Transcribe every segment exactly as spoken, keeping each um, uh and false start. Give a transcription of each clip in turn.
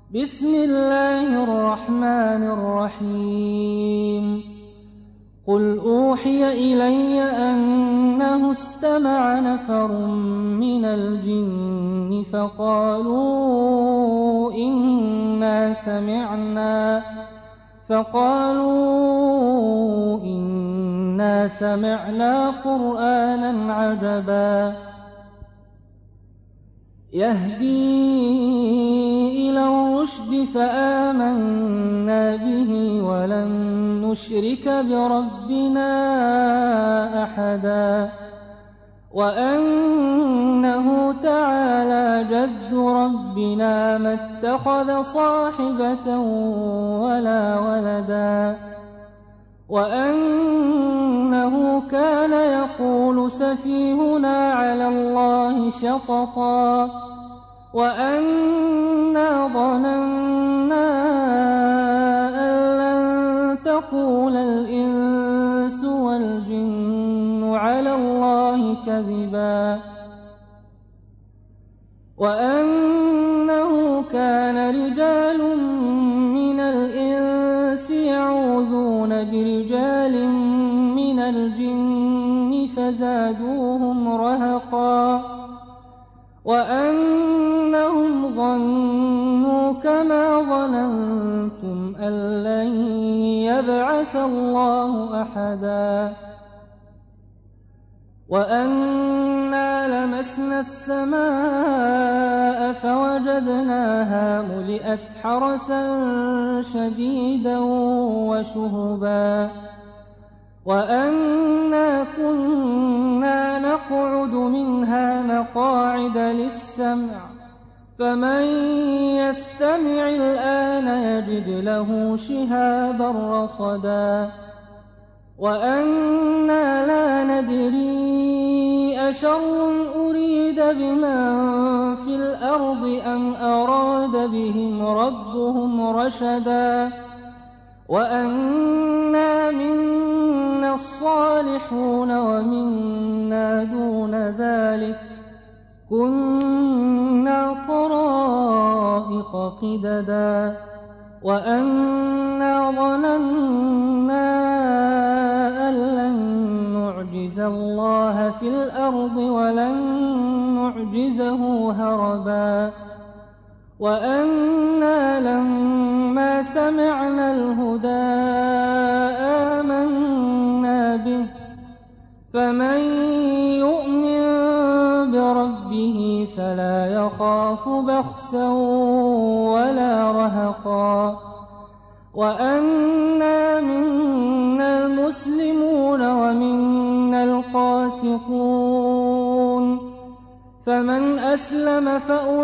بسم الله الرحمن الرحيم قل أوحي إلي أنه استمع نفر من الجن فقالوا إنا سمعنا فقالوا إنا سمعنا قرآنا عجبا يهدي إلى الرشد فآمنا به ولن نشرك بربنا أحدا وأنه تعالى جد ربنا ما اتخذ صاحبة ولا ولدا وأنه كان يقول سفيهنا على الله شططا وأنا ظننا أن لن تقول الإنس والجن على الله كذبا وأنه كان رجال من الإنس يعوذون برجال من الجن فزادوهم رهقا وأنهم ظنوا كما ظننتم أن لن يبعث الله أحدا وأنا لمسنا السماء فوجدناها ملئت حرسا شديدا وشهبا وأنا كنا نقعد منها مقاعد للسمع فمن يستمع الآن يجد له شهابا رصدا وأنا لا ندري أشر أريد بمن في الأرض أم أراد بهم ربهم رشدا وأنا منا الصالحون ومنا دون ذلك كنا طرائق قددا وأنا ظننا أن لن نعجز الله في الأرض ولن نعجزه هربا وأنا لما سمعنا الهدى آمنا به فمن يؤمن بربه فلا يخاف بخسا ولا رهقا وأنا منا المسلمون ومنا القاسطون فمن أسلم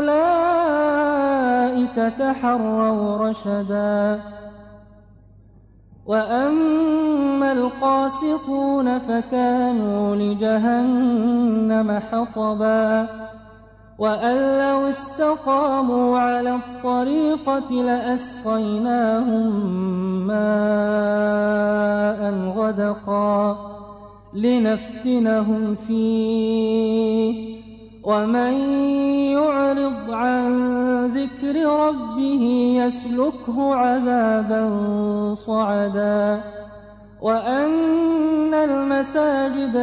فأولئك تحروا رشدا وأما القاسطون فكانوا لجهنم حطبا وأن لو استقاموا على الطريقة لأسقيناهم ماء غدقا لنفتنهم فيه ومن يعرض عن ذكر ربه يسلكه عذابا صعدا وأن المساجد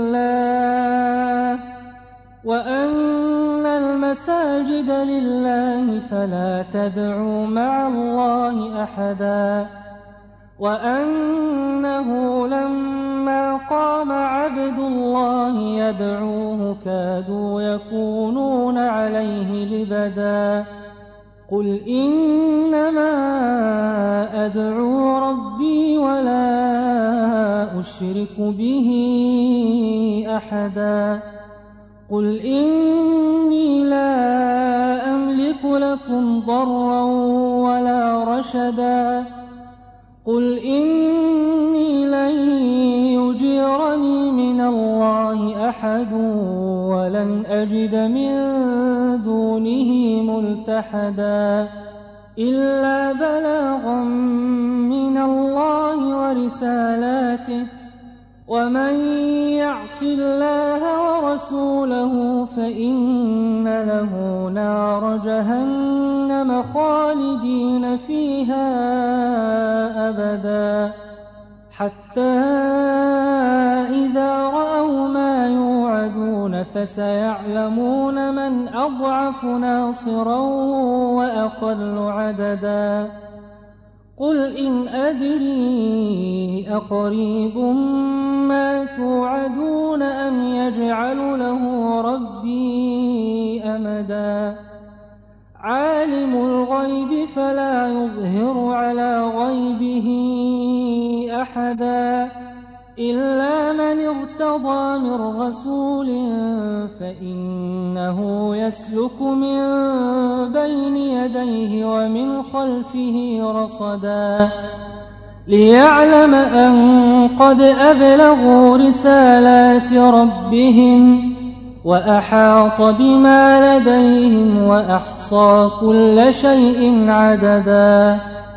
لله وأن المساجد لله فلا تدعوا مع الله أحدا وأنه لما قام عبد الله يدعوه كادوا يكونون عليه لبدا قل إنما أدعو ربي ولا أشرك به أحدا قل إني لا أملك لكم ضرا ولا رشدا قل إني لن يجيرني من الله أحد ولن أجد من دونه ملتحدا إلا بلاغا من الله ورسالاته ومن يعص الله ورسوله فإن له نار جهنم خالدين فيها أبدا حتى إذا رأوا ما يوعدون فسيعلمون من أضعف ناصرا وأقل عددا قل إن أدري أقريب ما توعدون أم يجعل له ربي أمدا عالم الغيب فلا يظهر على غيبه أحدا إلا من ارتضى من رسول فإنه يسلك من بين يديه ومن خلفه رصدا ليعلم أن قد أبلغوا رسالات ربهم وأحاط بما لديهم وأحصى كل شيء عددا